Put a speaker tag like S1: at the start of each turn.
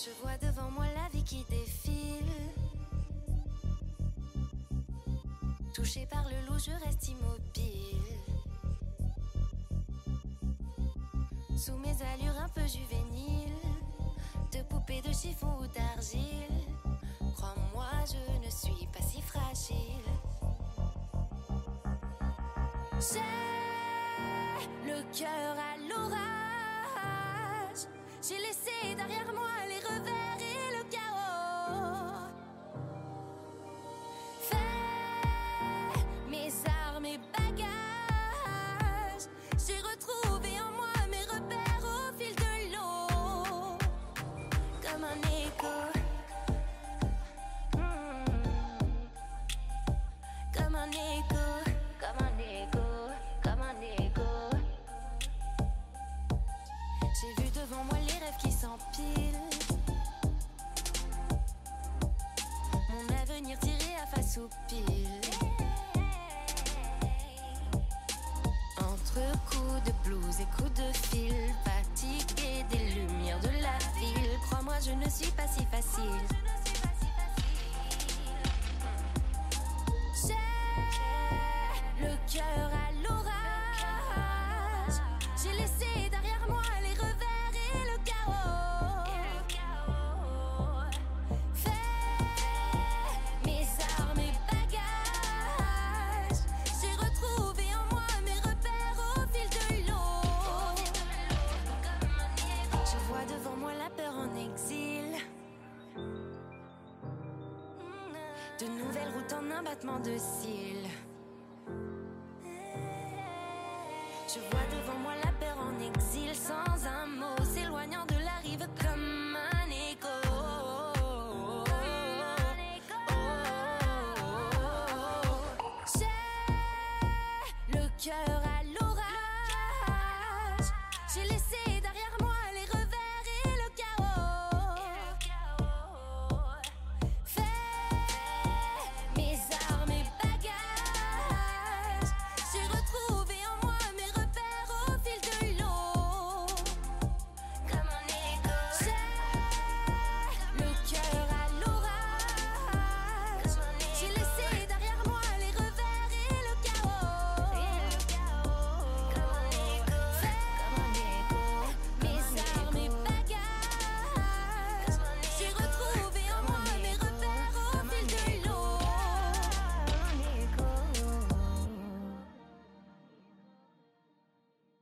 S1: Je vois devant moi la vie qui défile. Touché par le loup, je reste immobile. Sous mes allures un peu juvéniles, de poupées de chiffon ou d'argile. Crois-moi, je ne suis pas si fragile. J'ai le cœur à l'orage. J'ai laissé derrière moi les revers et le chaos. Fais mes armes et bagages. J'ai retrouvé en moi mes repères au fil de l'eau. Comme un écho. Comme un écho. Comme un écho. Comme un écho. J'ai vu devant moi les rêves qui s'empilent. Mon avenir tiré à face aux piles. Entre coups de blues et coups de fil, fatigué des lumières de la ville. Crois-moi, je ne suis pas si facile. J'ai le cœur à l'orage. J'ai laissé derrière moi les revers et le chaos. Fais mes armes et bagages. J'ai retrouvé en moi mes repères au fil de l'eau. Je vois devant moi la peur en exil. De nouvelles routes en un battement de cils. Je vois devant moi